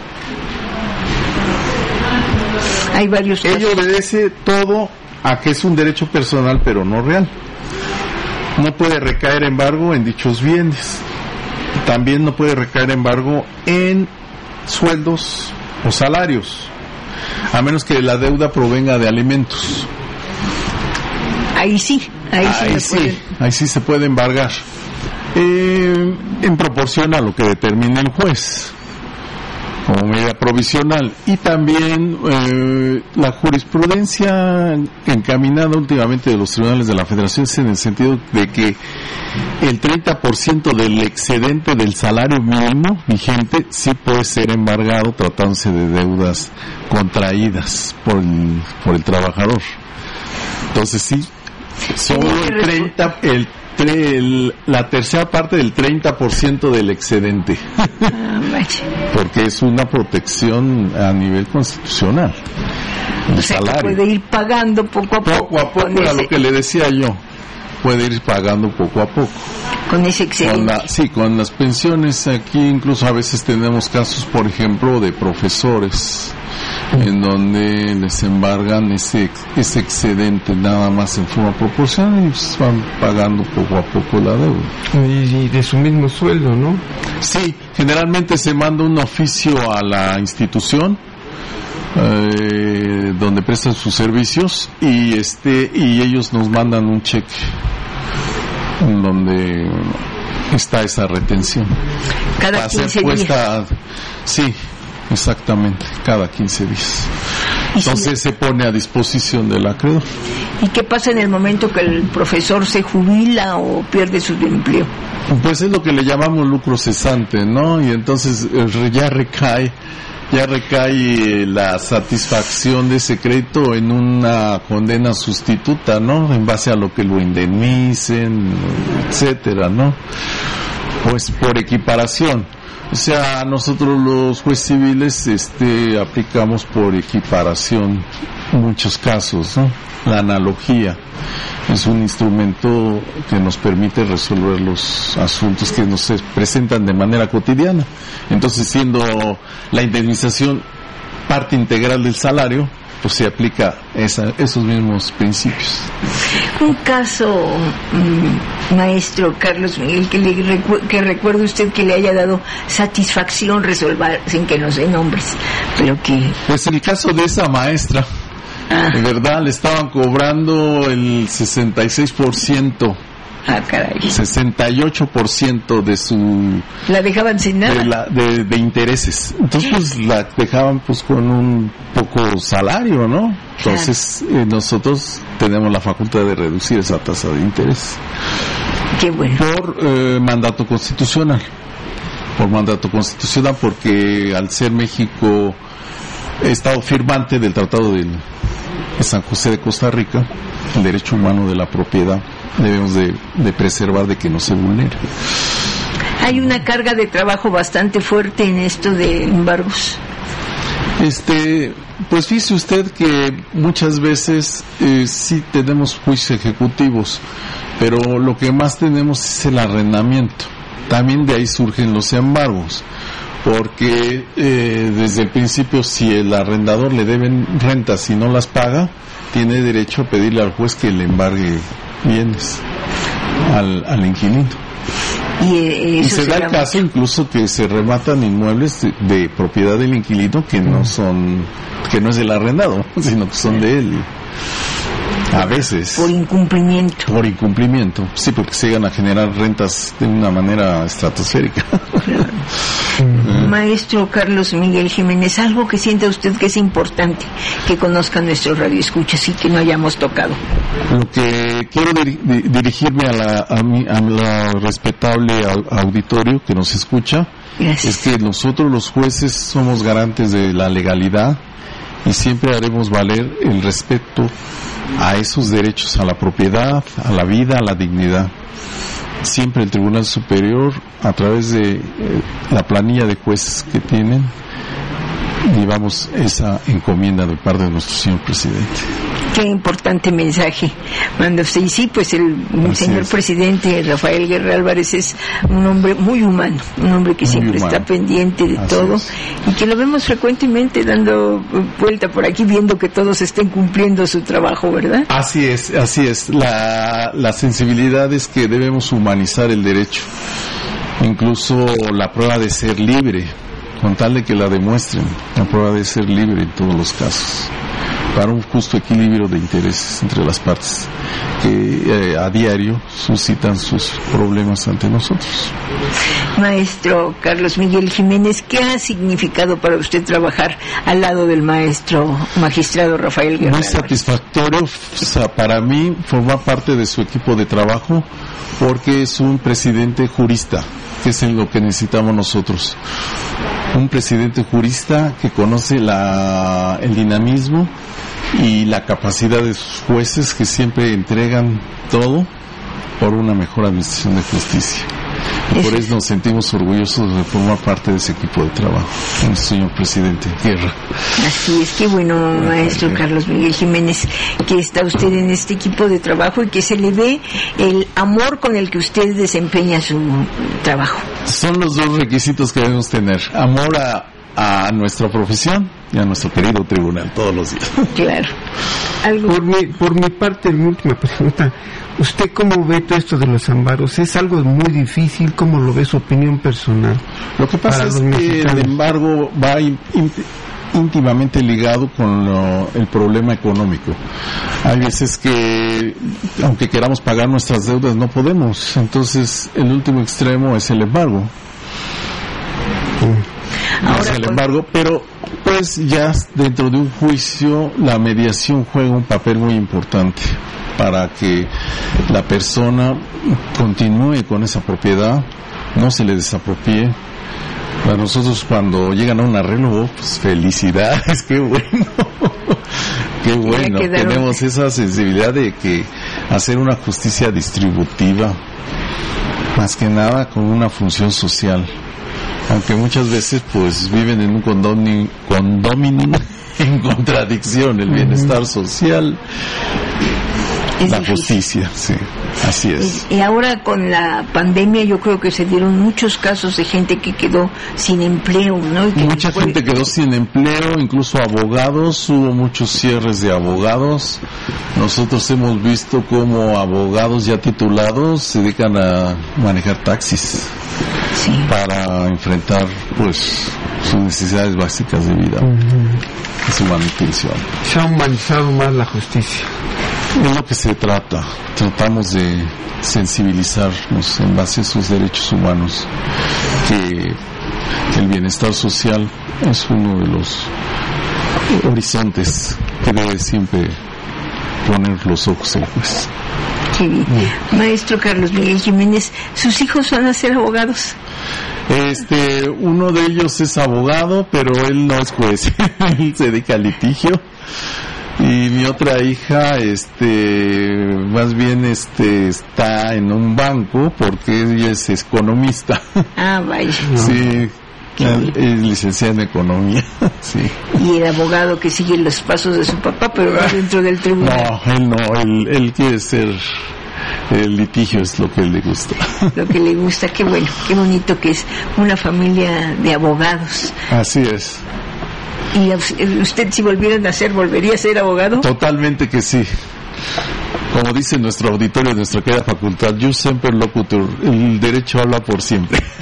Hay varios
ello obedece todo a que es un derecho personal pero no real. No puede recaer embargo en dichos bienes. También no puede recaer embargo en sueldos o salarios, a menos que la deuda provenga de alimentos.
Ahí sí, ahí sí,
ahí sí, puede... ahí sí se puede embargar, eh, en proporción a lo que determine el juez como medida provisional. Y también eh, la jurisprudencia encaminada últimamente de los tribunales de la Federación es en el sentido de que el treinta por ciento del excedente del salario mínimo vigente sí puede ser embargado tratándose de deudas contraídas por el, por el trabajador. Entonces sí, solo el treinta, el El, la tercera parte del treinta por ciento del excedente.
Ah,
porque es una protección a nivel constitucional. El
o sea,
salario
que puede ir pagando poco a poco.
Poco a poco era ese... lo que le decía yo. Puede ir pagando poco a poco.
Con ese excedente.
Con la, sí, con las pensiones aquí incluso a veces tenemos casos, por ejemplo, de profesores en donde les embargan ese ese excedente nada más en forma proporcional y pues van pagando poco a poco la deuda.
Y, y de su mismo sueldo, ¿no?
Sí, generalmente se manda un oficio a la institución eh, donde prestan sus servicios y este y ellos nos mandan un cheque en donde está esa retención.
Cada quince días.
Sí, exactamente, cada quince días. Entonces se pone a disposición del acreedor.
¿Y qué pasa en el momento que el profesor se jubila o pierde su empleo?
Pues es lo que le llamamos lucro cesante, ¿no? Y entonces ya recae, ya recae la satisfacción de ese crédito en una condena sustituta, ¿no? En base a lo que lo indemnicen, etcétera, ¿no? Pues por equiparación. O sea, nosotros los jueces civiles este, aplicamos por equiparación en muchos casos, ¿no? La analogía es un instrumento que nos permite resolver los asuntos que nos presentan de manera cotidiana. Entonces, siendo la indemnización parte integral del salario, pues se aplica esa, esos mismos principios.
Un caso, mmm, maestro Carlos Miguel, que, le recu- que recuerde usted que le haya dado satisfacción resolver, sin que nos dé nombres, pero que...
Pues el caso de esa maestra, ah. de verdad, le estaban cobrando el sesenta y seis por ciento.
Ah, caray.
sesenta y ocho por ciento de su...
La dejaban sin nada.
De, la, de, de intereses. Entonces, pues, la dejaban, pues, con un poco salario, ¿no? Entonces, eh, nosotros tenemos la facultad de reducir esa tasa de interés.
Qué bueno.
Por eh, mandato constitucional. Por mandato constitucional, porque al ser México Estado firmante del Tratado de San José de Costa Rica, el derecho humano de la propiedad, debemos de, de preservar de que no se vulnere.
Hay una carga de trabajo bastante fuerte en esto de embargos.
Este, pues fíjese usted que muchas veces eh, sí tenemos juicios ejecutivos, pero lo que más tenemos es el arrendamiento. También de ahí surgen los embargos, porque eh, desde el principio, si el arrendador le deben rentas y no las paga, tiene derecho a pedirle al juez que le embargue bienes al, al inquilino.
Y, eh,
y se da el caso incluso que se rematan inmuebles de, de propiedad del inquilino que no son, que no es del arrendado, sino que son de él. A veces.
Por incumplimiento.
Por incumplimiento, sí, porque se llegan a generar rentas de una manera estratosférica.
Claro. Mm. Maestro Carlos Miguel Jiménez, algo que sienta usted que es importante que conozcan nuestros radioescuchas y que no hayamos tocado.
Lo que quiero dir- dirigirme a la, a, mi, a la respetable auditorio que nos escucha. Gracias. Es que nosotros los jueces somos garantes de la legalidad y siempre haremos valer el respeto a esos derechos, a la propiedad, a la vida, a la dignidad. Siempre el Tribunal Superior, a través de eh, la planilla de jueces que tienen, llevamos esa encomienda de parte de nuestro señor presidente.
Qué importante mensaje manda usted. Y sí, pues el Así señor es. presidente Rafael Guerra Álvarez es un hombre muy humano, un hombre que muy siempre humano. está pendiente de Así todo es. y que lo vemos frecuentemente dando vuelta por aquí viendo que todos estén cumpliendo su trabajo, ¿verdad?
Así es, así es. La, la sensibilidad es que debemos humanizar el derecho, incluso la prueba de ser libre, con tal de que la demuestren, la prueba de ser libre en todos los casos, para un justo equilibrio de intereses entre las partes que eh, a diario suscitan sus problemas ante nosotros.
Maestro Carlos Miguel Jiménez, ¿qué ha significado para usted trabajar al lado del maestro magistrado Rafael Guerra?
Muy satisfactorio, o sea, para mí formar parte de su equipo de trabajo, porque es un presidente jurista, que es en lo que necesitamos nosotros. Un presidente jurista que conoce la, el dinamismo y la capacidad de sus jueces, que siempre entregan todo por una mejor administración de justicia. Y por eso nos sentimos orgullosos de formar parte de ese equipo de trabajo, con el señor presidente Guerra.
Así es, qué bueno, maestro Carlos Miguel Jiménez, que está usted en este equipo de trabajo y que se le ve el amor con el que usted desempeña su trabajo.
Son los dos requisitos que debemos tener: amor a, a nuestra profesión y a nuestro querido tribunal todos los días.
Claro. ¿Algo?
Por mi, por mi parte, mi última pregunta: ¿usted cómo ve todo esto de los amparos? ¿Es algo muy difícil? ¿Cómo lo ve, su opinión personal?
Lo que pasa es que el embargo va in, in, íntimamente ligado con lo, el problema económico. Hay veces que, aunque queramos pagar nuestras deudas, no podemos. Entonces, el último extremo es el embargo. Ahora, es el embargo, pero pues ya dentro de un juicio la mediación juega un papel muy importante para que la persona continúe con esa propiedad, no se le desapropie. Para nosotros, cuando llegan a un arreglo, pues felicidades, qué bueno, qué bueno, tenemos esa sensibilidad de que hacer una justicia distributiva, más que nada con una función social. Aunque muchas veces pues viven en un condominio, condominio en contradicción, el bienestar social, es la difícil. Justicia, sí, así es.
Y ahora con la pandemia yo creo que se dieron muchos casos de gente que quedó sin empleo, ¿no? Y que
Mucha
después...
gente quedó sin empleo, incluso abogados, hubo muchos cierres de abogados. Nosotros hemos visto cómo abogados ya titulados se dedican a manejar taxis. Sí. Para enfrentar pues sus necesidades básicas de vida, uh-huh. su manutención.
Se ha humanizado más la justicia.
Es lo que se trata. Tratamos de sensibilizarnos en base a sus derechos humanos, que el bienestar social es uno de los horizontes que debe siempre poner los ojos el juez.
Sí. Mm. Maestro Carlos Miguel Jiménez, ¿sus hijos van a ser abogados?
Este, uno de ellos es abogado, pero él no es juez, él se dedica al litigio. Y mi otra hija, este, más bien, este, está en un banco porque ella es economista.
Ah, vaya.
Sí. Es licenciada en economía, sí.
Y el abogado que sigue los pasos de su papá, pero va dentro del tribunal.
No, él no, él, él quiere ser, el litigio es lo que él le gusta.
Lo que le gusta, qué bueno, qué bonito que es una familia de abogados.
Así es.
¿Y usted, si volviera a nacer, volvería a ser abogado?
Totalmente que sí. Como dice nuestro auditorio, nuestra querida facultad, Jus semper locutor, el derecho habla por siempre.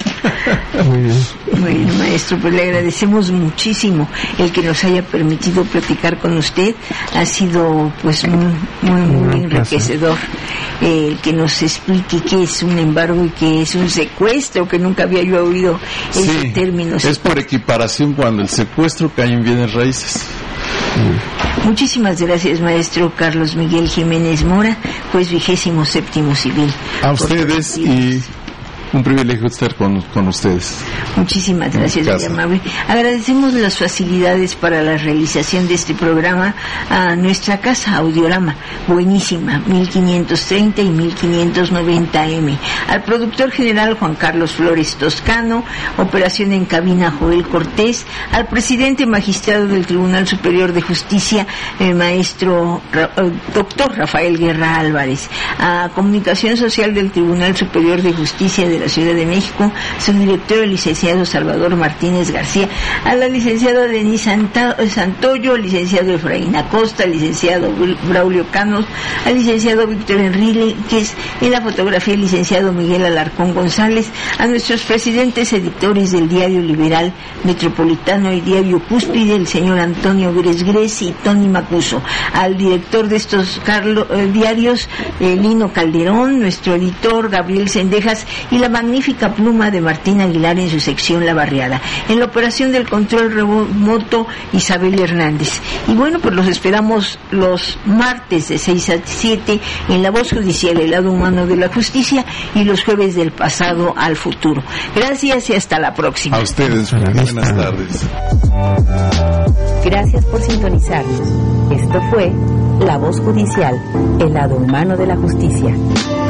Muy bien.
Bueno, maestro, pues le agradecemos muchísimo el que nos haya permitido platicar con usted. Ha sido pues muy, muy, muy enriquecedor el eh, que nos explique qué es un embargo y qué es un secuestro, que nunca había yo oído ese
sí,
término.
Es por equiparación cuando el secuestro cae en bienes raíces.
Muchísimas gracias, maestro Carlos Miguel Jiménez Mora, juez vigésimo séptimo civil.
A ustedes y un privilegio estar con, con ustedes.
Muchísimas gracias, muy amable. Agradecemos las facilidades para la realización de este programa a nuestra casa Audiorama, buenísima, mil quinientos treinta y mil quinientos noventa eme. Al productor general Juan Carlos Flores Toscano, operación en cabina Joel Cortés, al presidente magistrado del Tribunal Superior de Justicia, el maestro Ra- doctor Rafael Guerra Álvarez, a comunicación social del Tribunal Superior de Justicia de la Ciudad de México, su director, el licenciado Salvador Martínez García, a la licenciada Denise Santa, Santoyo, al licenciado Efraín Acosta, al licenciado Braulio Canos, al licenciado Víctor Enríquez, en la fotografía el licenciado Miguel Alarcón González, a nuestros presidentes editores del Diario Liberal Metropolitano y Diario Cúspide, el señor Antonio Gresgres y Tony Macuso, al director de estos Carlo, eh, diarios, eh, Lino Calderón, nuestro editor Gabriel Sendejas y la magnífica pluma de Martín Aguilar en su sección La Barriada. En la operación del control remoto, Isabel Hernández. Y bueno, pues los esperamos los martes de seis a siete en La Voz Judicial, el lado humano de la justicia, y los jueves del pasado al futuro. Gracias y hasta la próxima.
A ustedes, buenas tardes.
Gracias por sintonizarnos. Esto fue La Voz Judicial, el lado humano de la justicia.